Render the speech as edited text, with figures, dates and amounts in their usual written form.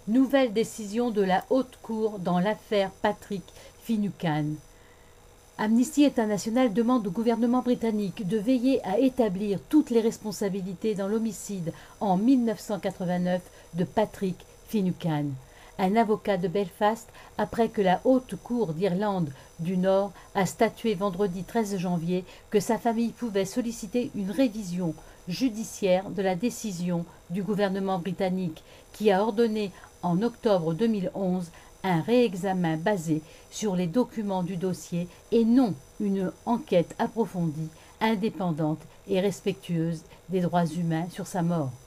Nouvelle décision de la Haute Cour dans l'affaire Patrick Finucane. Amnesty International demande au gouvernement britannique de veiller à établir toutes les responsabilités dans l'homicide en 1989 de Patrick Finucane. Un avocat de Belfast, après que la Haute Cour d'Irlande du Nord a statué vendredi 13 janvier que sa famille pouvait solliciter une révision judiciaire de la décision du gouvernement britannique qui a ordonné en octobre 2011 un réexamen basé sur les documents du dossier et non une enquête approfondie, indépendante et respectueuse des droits humains sur sa mort.